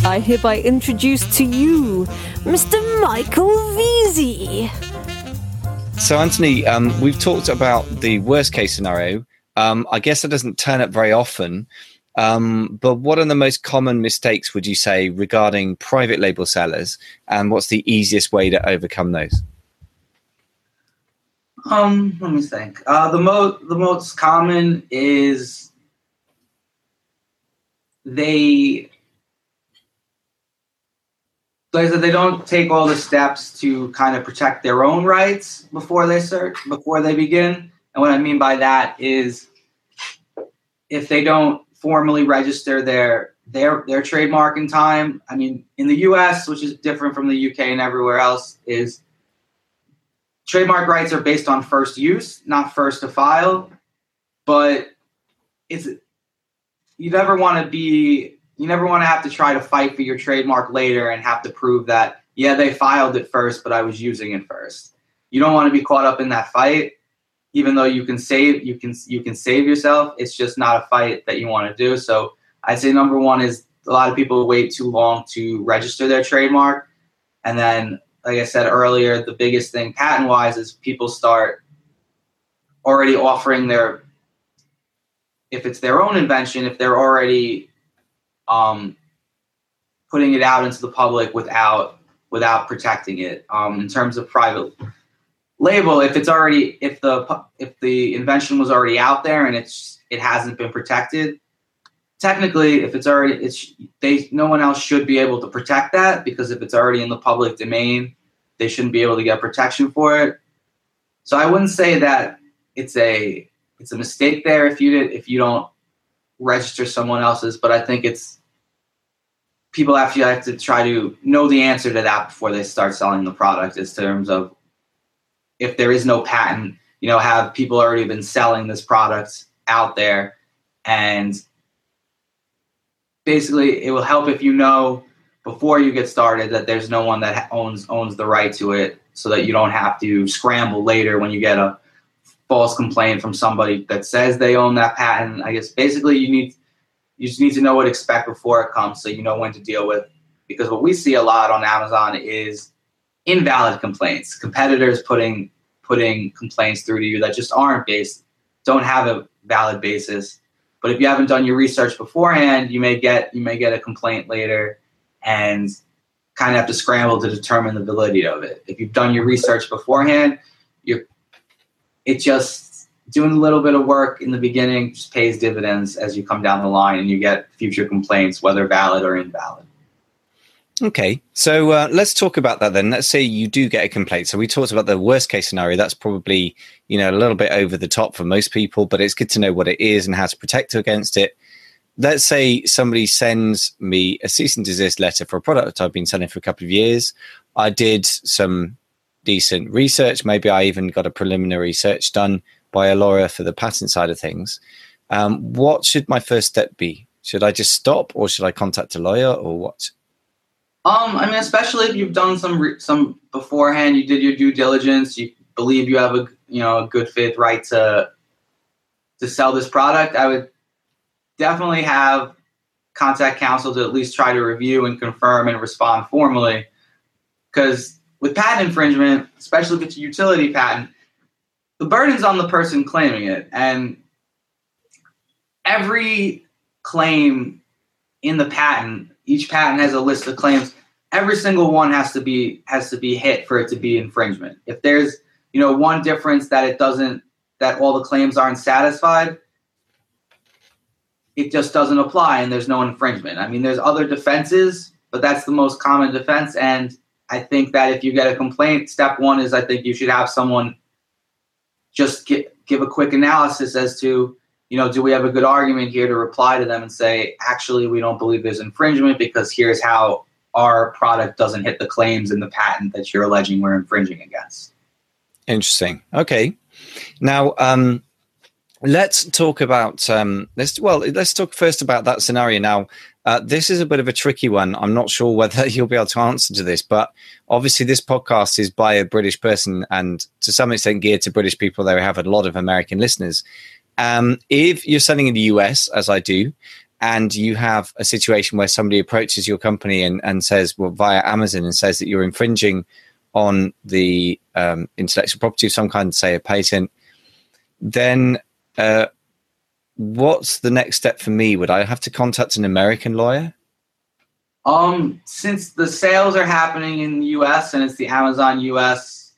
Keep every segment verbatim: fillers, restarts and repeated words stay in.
I hereby introduce to you Mister Michael Veazey. So, Anthony, um, we've talked about the worst case scenario. Um, I guess it doesn't turn up very often. Um, but what are the most common mistakes, would you say, regarding private label sellers? And what's the easiest way to overcome those? Um, let me think. Uh, the most the most common is they like I said, they don't take all the steps to kind of protect their own rights before they search before they begin. And what I mean by that is if they don't formally register their their their trademark in time. I mean, in the U S, which is different from the U K and everywhere else, is trademark rights are based on first use, not first to file. But it's you never want to be you never want to have to try to fight for your trademark later and have to prove that, yeah, they filed it first, but I was using it first. You don't want to be caught up in that fight, even though you can save you can you can save yourself. It's just not a fight that you want to do. So I'd say number one is a lot of people wait too long to register their trademark, and then, like I said earlier, the biggest thing patent-wise is people start already offering their, if it's their own invention, if they're already um, putting it out into the public without without protecting it. Um, in terms of private label, if it's already if the if the invention was already out there and it's it hasn't been protected, technically, if it's already it's they no one else should be able to protect that, because if it's already in the public domain, they shouldn't be able to get protection for it. So I wouldn't say that it's a it's a mistake there if you did if you don't register someone else's, but I think it's people actually have to try to know the answer to that before they start selling the product, in terms of if there is no patent, you know, have people already been selling this product out there, and basically it will help if you know before you get started that there's no one that owns owns the right to it, so that you don't have to scramble later when you get a false complaint from somebody that says they own that patent. I guess basically you need you just need to know what to expect before it comes, so you know when to deal with. Because what we see a lot on Amazon is invalid complaints, competitors putting putting complaints through to you that just aren't based, don't have a valid basis. But if you haven't done your research beforehand, you may get you may get a complaint later and kind of have to scramble to determine the validity of it. If you've done your research beforehand, you're it just doing a little bit of work in the beginning just pays dividends as you come down the line and you get future complaints, whether valid or invalid. Okay, so uh, let's talk about that then. Let's say you do get a complaint. So we talked about the worst case scenario. That's probably, you know, a little bit over the top for most people, but it's good to know what it is and how to protect against it. Let's say somebody sends me a cease and desist letter for a product I've been selling for a couple of years. I did some decent research. Maybe I even got a preliminary search done by a lawyer for the patent side of things. Um, what should my first step be? Should I just stop, or should I contact a lawyer, or what? Um, I mean, especially if you've done some re- some beforehand, you did your due diligence, you believe you have a you know a good faith right to to sell this product, I would definitely have contact counsel to at least try to review and confirm and respond formally. Because with patent infringement, especially if it's a utility patent, the burden's on the person claiming it, and every claim in the patent, each patent has a list of claims. Every single one has to be has to be hit for it to be infringement. If there's you know one difference that it doesn't, that all the claims aren't satisfied, it just doesn't apply, and there's no infringement. I mean, there's other defenses, but that's the most common defense. And I think that if you get a complaint, step one is I think you should have someone just get, give a quick analysis as to, you know, do we have a good argument here to reply to them and say, actually, we don't believe there's infringement because here's how our product doesn't hit the claims in the patent that you're alleging we're infringing against. Interesting. Okay. Now, um, let's talk about, um, let's, well, let's talk first about that scenario. Now, uh, this is a bit of a tricky one. I'm not sure whether you'll be able to answer to this, but obviously this podcast is by a British person and to some extent geared to British people. They have a lot of American listeners. Um, if you're selling in the U S, as I do, and you have a situation where somebody approaches your company and, and says, well, via Amazon, and says that you're infringing on the um, intellectual property of some kind, say a patent, then uh, what's the next step for me? Would I have to contact an American lawyer? Um, since the sales are happening in the U S and it's the Amazon U S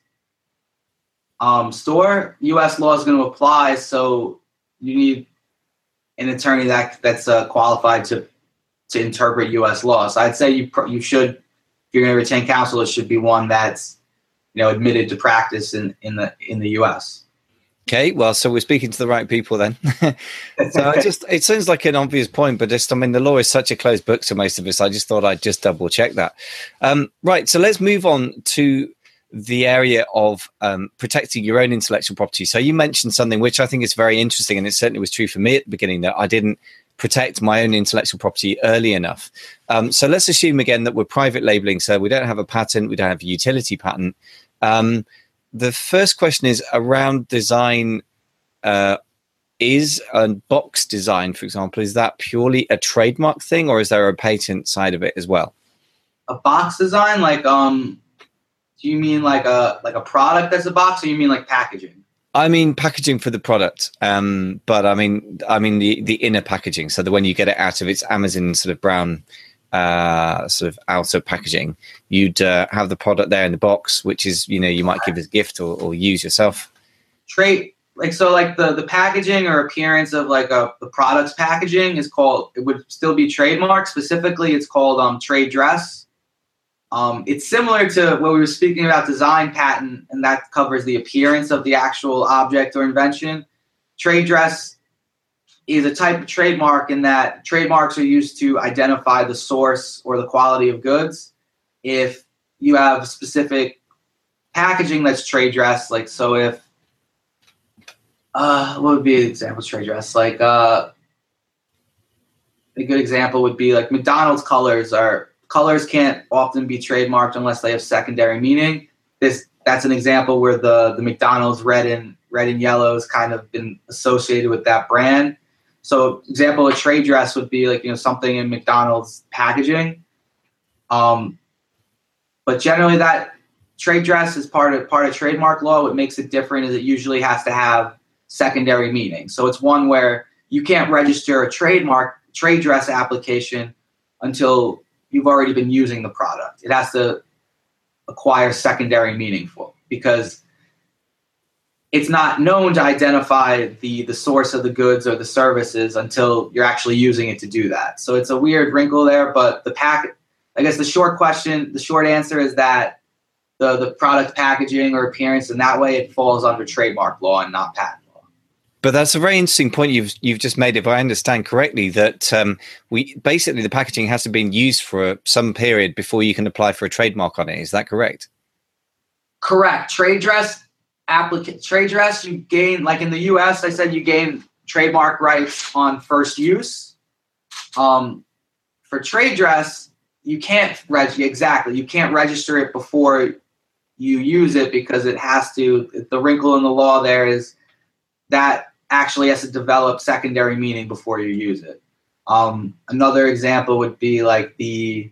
um, store, U S law is going to apply. So you need an attorney that that's uh, qualified to to interpret U S law. So I'd say you pr- you should, if you're going to retain counsel, it should be one that's, you know, admitted to practice in, in the in the U S. Okay, well, so we're speaking to the right people then. So I just, it sounds like an obvious point, but just, I mean, the law is such a closed book to most of us. I just thought I'd just double check that. Um, right, so let's move on to the area of um, protecting your own intellectual property. So you mentioned something which I think is very interesting, and it certainly was true for me at the beginning, that I didn't protect my own intellectual property early enough. Um, so let's assume again that we're private labeling, so we don't have a patent, we don't have a utility patent. Um, the first question is around design. Uh, is a box design, for example, is that purely a trademark thing, or is there a patent side of it as well? A box design, like um, do you mean like a like a product that's a box, or you mean like packaging? I mean packaging for the product, um, but I mean I mean the the inner packaging. So that when you get it out of its Amazon sort of brown uh, sort of outer packaging, you'd uh, have the product there in the box, which is, you know, you might give as a gift or, or use yourself. Trade like so like the the packaging or appearance of like a the product's packaging is called, it would still be trademark. Specifically, it's called um trade dress. Um, it's similar to what we were speaking about design patent, and that covers the appearance of the actual object or invention. Trade dress is a type of trademark in that trademarks are used to identify the source or the quality of goods. If you have specific packaging that's trade dress, like so if, uh, what would be an example of trade dress? Like uh, a good example would be like McDonald's colors are, colors can't often be trademarked unless they have secondary meaning. This that's an example where the, the McDonald's red and red and yellow has kind of been associated with that brand. So example of trade dress would be like, you know, something in McDonald's packaging. Um, but generally that trade dress is part of part of trademark law. What makes it different is it usually has to have secondary meaning. So it's one where you can't register a trademark trade dress application until you've already been using the product. It has to acquire secondary meaning for, because it's not known to identify the, the source of the goods or the services until you're actually using it to do that. So it's a weird wrinkle there, but the pack, I guess the short question, the short answer is that the, the product packaging or appearance, and that way it falls under trademark law and not patent law. But that's a very interesting point you've you've just made, if I understand correctly, that um, we basically the packaging has to be used for some period before you can apply for a trademark on it. Is that correct? Correct. Trade dress applicant trade dress, you gain, like in the U S, I said you gain trademark rights on first use. Um, for trade dress, you can't reg- exactly you can't register it before you use it, because it has to. The wrinkle in the law there is that actually has to develop secondary meaning before you use it. Um, another example would be like the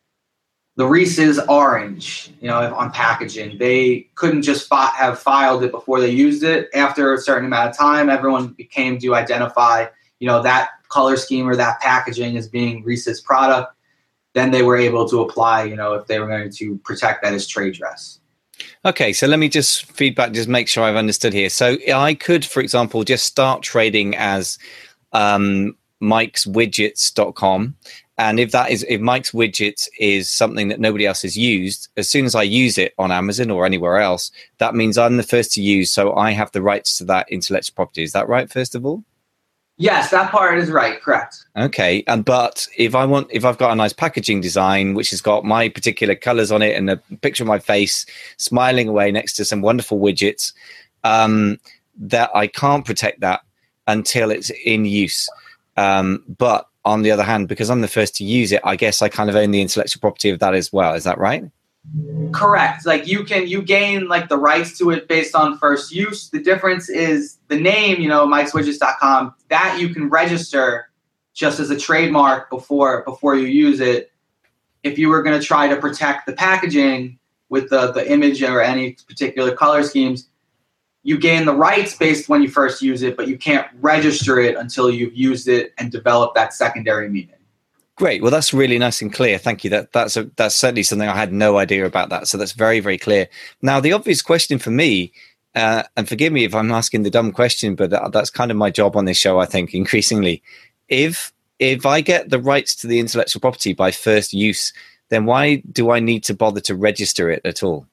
the Reese's orange, you know, on packaging. They couldn't just fi- have filed it before they used it. After a certain amount of time, everyone became to identify, you know, that color scheme or that packaging as being Reese's product. Then they were able to apply, you know, if they were going to protect that as trade dress. Okay, so let me just feedback, just make sure I've understood here. So I could, for example, just start trading as um, mikes widgets dot com. And if that is, if Mike's Widgets is something that nobody else has used, as soon as I use it on Amazon or anywhere else, that means I'm the first to use. So I have the rights to that intellectual property. Is that right, first of all? Yes, that part is right. Correct. Okay. And but if I want, if I've got a nice packaging design, which has got my particular colors on it and a picture of my face smiling away next to some wonderful widgets, um, that I can't protect that until it's in use. Um, but on the other hand, because I'm the first to use it, I guess I kind of own the intellectual property of that as well. Is that right? Correct. Like you can, you gain like the rights to it based on first use. The difference is the name, you know, mikes widgets dot com, that you can register just as a trademark before before you use it. If you were going to try to protect the packaging with the, the image or any particular color schemes, you gain the rights based when you first use it, but you can't register it until you've used it and developed that secondary meaning. Great. Well, that's really nice and clear. Thank you. That that's a, that's certainly something I had no idea about that. So that's very, very clear. Now, the obvious question for me, uh, and forgive me if I'm asking the dumb question, but that, that's kind of my job on this show, I think, increasingly. If if I get the rights to the intellectual property by first use, then why do I need to bother to register it at all?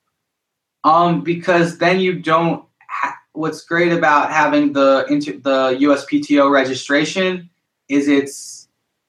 Um, because then you don't. Ha- what's great about having the inter- the U S P T O registration is it's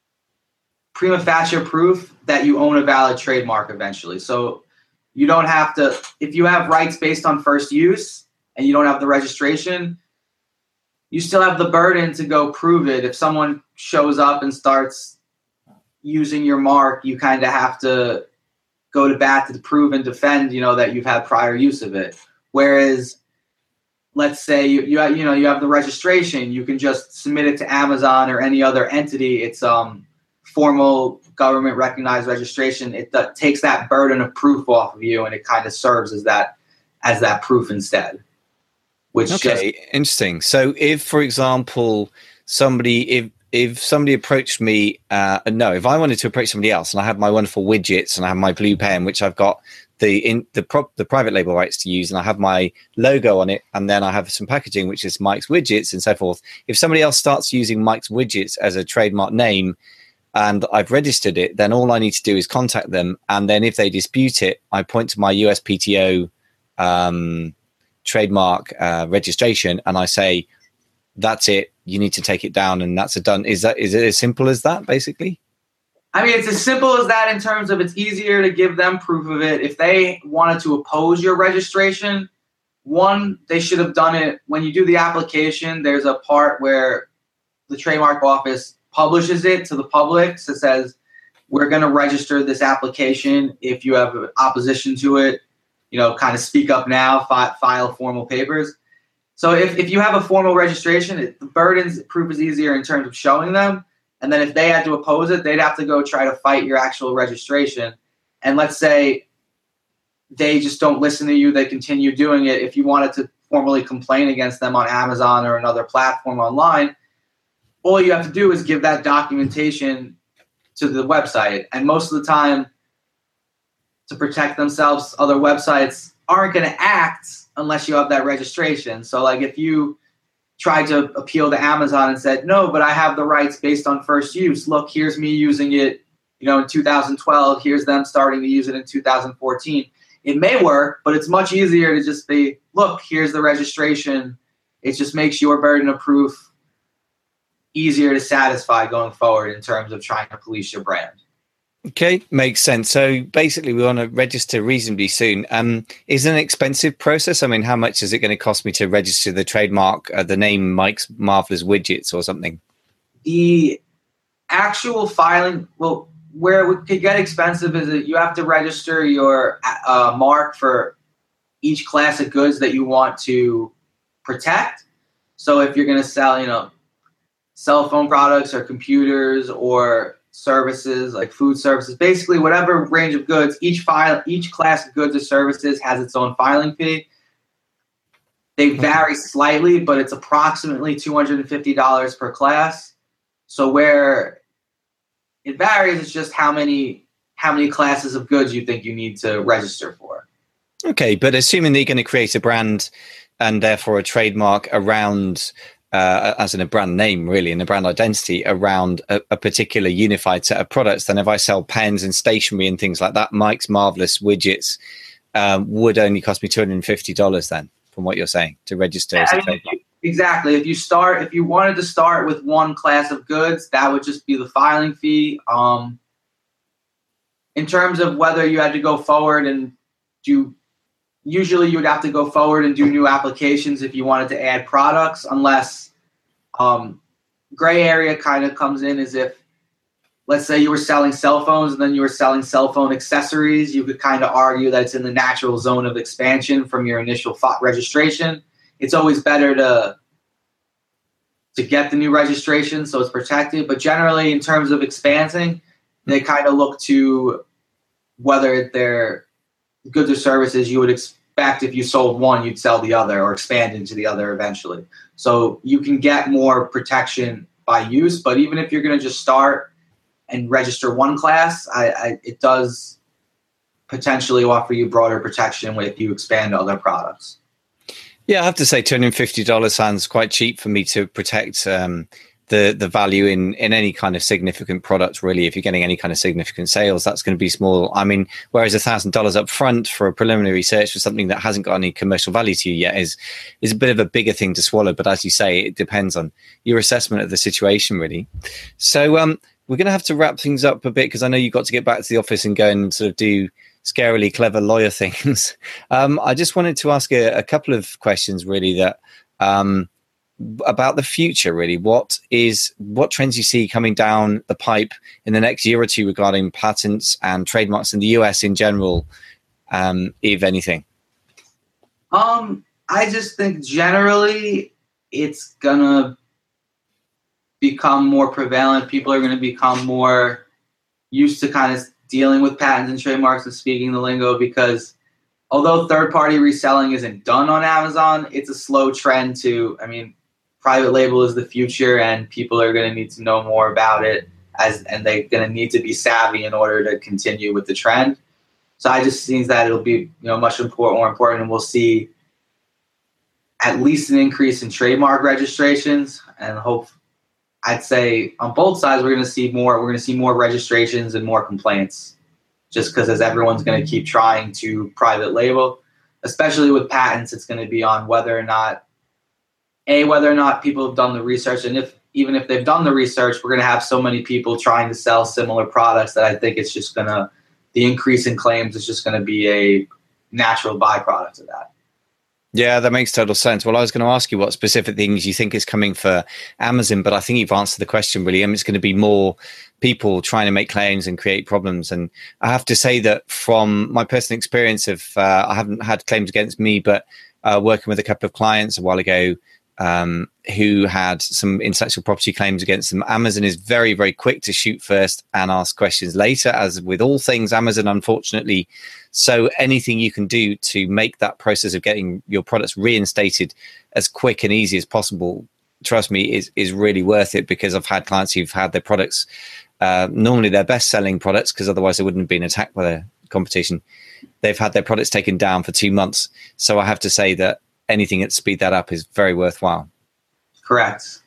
prima facie proof that you own a valid trademark eventually. So you don't have to, if you have rights based on first use and you don't have the registration, you still have the burden to go prove it. If someone shows up and starts using your mark, you kind of have to go to bat to prove and defend, you know, that you've had prior use of it. Whereas, let's say you you, you know you have the registration, you can just submit it to Amazon or any other entity. It's um formal government recognized registration. It uh, takes that burden of proof off of you, and it kind of serves as that as that proof instead. Which okay, just, interesting. So, if, for example, somebody if if somebody approached me, uh, no, if I wanted to approach somebody else, and I have my wonderful widgets, and I have my blue pen, which I've got the in the prop the private label rights to use, and I have my logo on it, and then I have some packaging, which is Mike's Widgets, and so forth. If somebody else starts using Mike's Widgets as a trademark name, and I've registered it, then all I need to do is contact them. And then if they dispute it, I point to my U S P T O um, trademark uh, registration, and I say, that's it, you need to take it down, and that's a done. Is that is it as simple as that, basically? I mean, it's as simple as that in terms of it's easier to give them proof of it. If they wanted to oppose your registration, one, they should have done it when you do the application. There's a part where the trademark office publishes it to the public. So it says, we're going to register this application. If you have opposition to it, you know, kind of speak up now, fi- file formal papers. So if, if you have a formal registration, it, the burdens proof is easier in terms of showing them. And then if they had to oppose it, they'd have to go try to fight your actual registration. And let's say they just don't listen to you, they continue doing it. If you wanted to formally complain against them on Amazon or another platform online, all you have to do is give that documentation to the website. And most of the time, to protect themselves, other websites aren't going to act unless you have that registration. So like if you tried to appeal to Amazon and said, no, but I have the rights based on first use. Look, here's me using it, you know, in two thousand twelve. Here's them starting to use it in two thousand fourteen. It may work, but it's much easier to just be, look, here's the registration. It just makes your burden of proof easier to satisfy going forward in terms of trying to police your brand. Okay, makes sense. So basically, we want to register reasonably soon. Um, is it an expensive process? I mean, how much is it going to cost me to register the trademark, uh, the name Mike's Marvelous Widgets or something? The actual filing, well, where it could get expensive is that you have to register your uh, mark for each class of goods that you want to protect. So if you're going to sell, you know, cell phone products or computers or services like food services, basically whatever range of goods, each file, each class of goods or services has its own filing fee. They vary slightly, but it's approximately two hundred fifty dollars per class. So where it varies, it's just how many how many classes of goods you think you need to register for. Okay, but assuming that you're going to create a brand and therefore a trademark around Uh, as in a brand name, really, and a brand identity around a, a particular unified set of products, then if I sell pens and stationery and things like that, Mike's Marvelous Widgets um, would only cost me two hundred fifty dollars then, from what you're saying, to register as a trademark. Exactly. If you start, if you wanted to start with one class of goods, that would just be the filing fee. Um, in terms of whether you had to go forward and do Usually you would have to go forward and do new applications if you wanted to add products, unless um, gray area kind of comes in as if, let's say you were selling cell phones and then you were selling cell phone accessories. You could kind of argue that it's in the natural zone of expansion from your initial registration. It's always better to to get the new registration, so it's protected. But generally, in terms of expanding, they kind of look to whether they're goods or services you would expect if you sold one, you'd sell the other or expand into the other eventually. So you can get more protection by use, but even if you're going to just start and register one class, I, I, it does potentially offer you broader protection if you expand to other products. Yeah, I have to say two hundred fifty dollars sounds quite cheap for me to protect um, the the value in, in any kind of significant product, really. If you're getting any kind of significant sales, that's going to be small. I mean, whereas one thousand dollars up front for a preliminary search for something that hasn't got any commercial value to you yet is, is a bit of a bigger thing to swallow. But as you say, it depends on your assessment of the situation, really. So um, we're going to have to wrap things up a bit because I know you've got to get back to the office and go and sort of do scarily clever lawyer things. um, I just wanted to ask a, a couple of questions, really, that um, about the future, really. What is what trends you see coming down the pipe in the next year or two regarding patents and trademarks in the U S in general, um, if anything? Um, I just think generally it's gonna become more prevalent. People are gonna become more used to kind of dealing with patents and trademarks and speaking the lingo, because although third-party reselling isn't done on Amazon, it's a slow trend to, I mean, private label is the future and people are going to need to know more about it, as and they're going to need to be savvy in order to continue with the trend. So I just think that it'll be, you know, much important, more important, and we'll see at least an increase in trademark registrations, and hope I'd say on both sides, we're going to see more. We're going to see more registrations and more complaints, just because as everyone's going to keep trying to private label, especially with patents, it's going to be on whether or not, a whether or not people have done the research, and if even if they've done the research, we're going to have so many people trying to sell similar products that I think it's just going to, the increase in claims is just going to be a natural byproduct of that. Yeah, that makes total sense. Well, I was going to ask you what specific things you think is coming for Amazon, but I think you've answered the question, really. I mean, it's going to be more people trying to make claims and create problems. And I have to say that from my personal experience of, uh, I haven't had claims against me, but uh, working with a couple of clients a while ago um, who had some intellectual property claims against them, Amazon is very, very quick to shoot first and ask questions later, as with all things Amazon, unfortunately. So anything you can do to make that process of getting your products reinstated as quick and easy as possible, trust me, is is really worth it, because I've had clients who've had their products, uh, normally their best-selling products, because otherwise they wouldn't have been attacked by the competition. They've had their products taken down for two months. So I have to say that anything that speed that up is very worthwhile. Correct.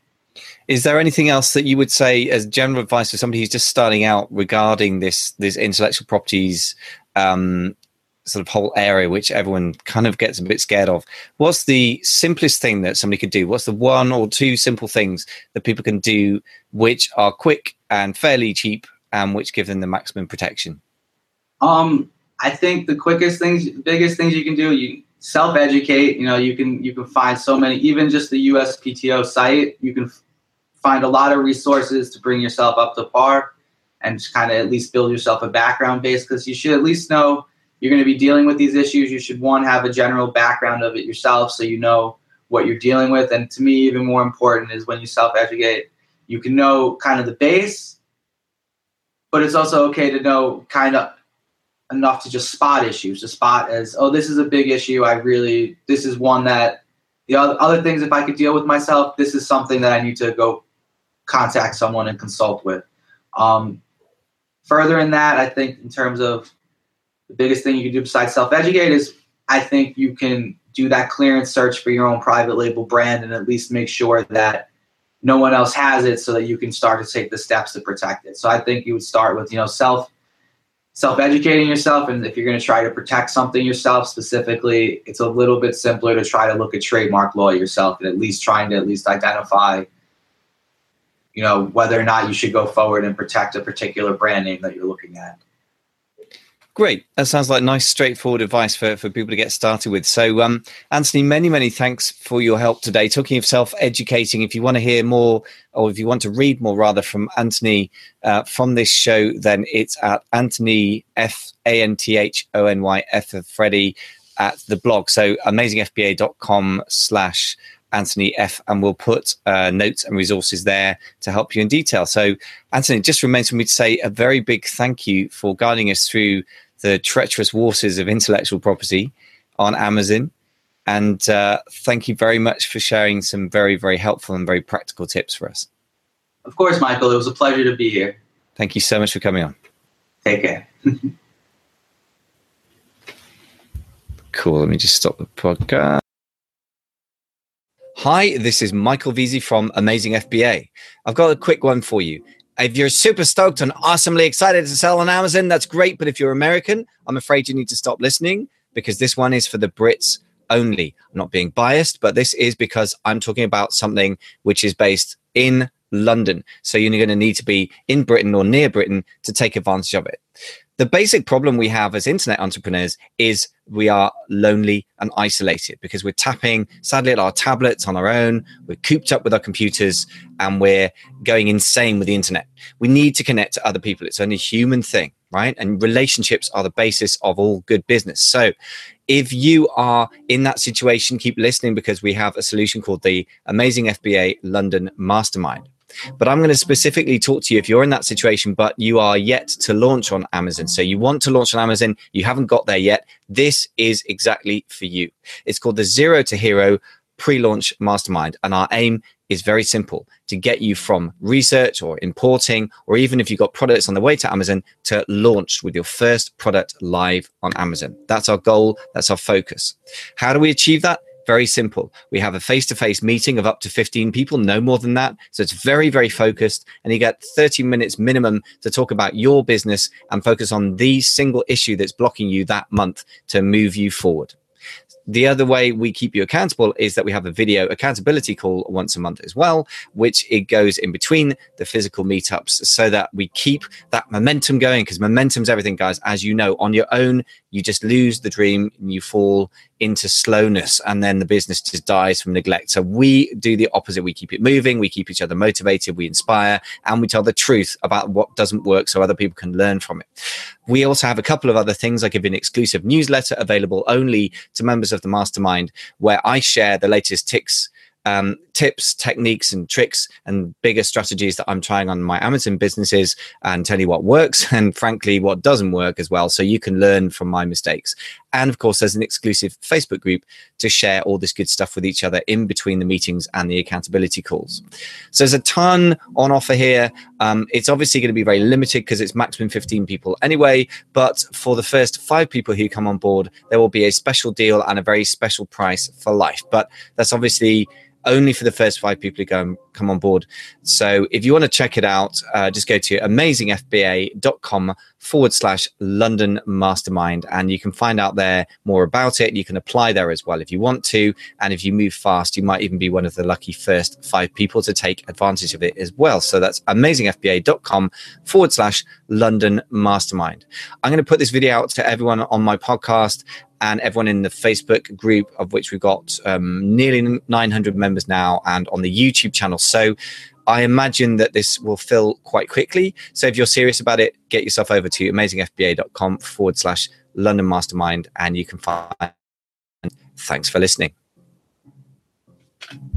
Is there anything else that you would say as general advice for somebody who's just starting out regarding this this intellectual properties um, sort of whole area, which everyone kind of gets a bit scared of? What's the simplest thing that somebody could do? What's the one or two simple things that people can do which are quick and fairly cheap and which give them the maximum protection? Um, I think the quickest things, biggest things you can do, you self-educate. You know, you can you can find so many, even just the U S P T O site, you can find a lot of resources to bring yourself up to par and kind of at least build yourself a background base, because you should at least know you're going to be dealing with these issues. You should, one, have a general background of it yourself so you know what you're dealing with. And to me, even more important is when you self-educate, you can know kind of the base, but it's also okay to know kind of enough to just spot issues, to spot as, oh, this is a big issue. I really, this is one that the other, other things, if I could deal with myself, this is something that I need to go contact someone and consult with. Um, further in that, I think in terms of the biggest thing you can do besides self-educate is, I think you can do that clearance search for your own private label brand and at least make sure that no one else has it, so that you can start to take the steps to protect it. So I think you would start with, you know, self self-educating yourself. And if you're going to try to protect something yourself specifically, it's a little bit simpler to try to look at trademark law yourself and at least trying to at least identify, you know, whether or not you should go forward and protect a particular brand name that you're looking at. Great. That sounds like nice, straightforward advice for, for people to get started with. So, um, Anthony, many, many thanks for your help today. Talking of self-educating, if you want to hear more, or if you want to read more, rather, from Anthony uh, from this show, then it's at Anthony, F A N T H O N Y, F of Freddie, at the blog. So amazing F B A dot com slash Anthony F, and we'll put uh, notes and resources there to help you in detail. So, Anthony, it just remains for me to say a very big thank you for guiding us through the treacherous waters of intellectual property on Amazon. And uh, thank you very much for sharing some very, very helpful and very practical tips for us. Of course, Michael. It was a pleasure to be here. Thank you so much for coming on. Take care. Cool. Let me just stop the podcast. Hi, this is Michael Veazey from Amazing F B A. I've got a quick one for you. If you're super stoked and awesomely excited to sell on Amazon, that's great. But if you're American, I'm afraid you need to stop listening, because this one is for the Brits only. I'm not being biased, but this is because I'm talking about something which is based in London. So you're going to need to be in Britain or near Britain to take advantage of it. The basic problem we have as internet entrepreneurs is we are lonely and isolated because we're tapping, sadly, at our tablets on our own. We're cooped up with our computers and we're going insane with the internet. We need to connect to other people. It's only a human thing, right? And relationships are the basis of all good business. So if you are in that situation, keep listening, because we have a solution called the Amazing F B A London Mastermind. But I'm going to specifically talk to you if you're in that situation, but you are yet to launch on Amazon. So you want to launch on Amazon, you haven't got there yet. This is exactly for you. It's called the Zero to Hero Pre-Launch Mastermind. And our aim is very simple: to get you from research or importing, or even if you've got products on the way to Amazon, to launch with your first product live on Amazon. That's our goal. That's our focus. How do we achieve that? Very simple. We have a face-to-face meeting of up to fifteen people, no more than that. So it's very, very focused. And you get thirty minutes minimum to talk about your business and focus on the single issue that's blocking you that month to move you forward. The other way we keep you accountable is that we have a video accountability call once a month as well, which it goes in between the physical meetups so that we keep that momentum going, because momentum's everything, guys. As you know, on your own, you just lose the dream and you fall into slowness, and then the business just dies from neglect. So we do the opposite. We keep it moving. We keep each other motivated. We inspire, and we tell the truth about what doesn't work so other people can learn from it. We also have a couple of other things. I give an exclusive newsletter available only to members of the mastermind, where I share the latest tips, um, tips, techniques, and tricks, and bigger strategies that I'm trying on my Amazon businesses, and tell you what works and, frankly, what doesn't work as well, so you can learn from my mistakes. And of course, there's an exclusive Facebook group to share all this good stuff with each other in between the meetings and the accountability calls. So there's a ton on offer here. Um, it's obviously going to be very limited because it's maximum fifteen people anyway. But for the first five people who come on board, there will be a special deal and a very special price for life. But that's obviously only for the first five people who go come on board. So if you want to check it out, uh, just go to amazingfba.com forward slash London Mastermind, and you can find out there more about it. You can apply there as well if you want to. And if you move fast, you might even be one of the lucky first five people to take advantage of it as well. So that's amazingfba.com forward slash London Mastermind. I'm going to put this video out to everyone on my podcast and everyone in the Facebook group, of which we've got um, nearly nine hundred members now, and on the YouTube channel. So I imagine that this will fill quite quickly. So if you're serious about it, get yourself over to amazingfba.com forward slash London Mastermind, and you can find. Thanks for listening.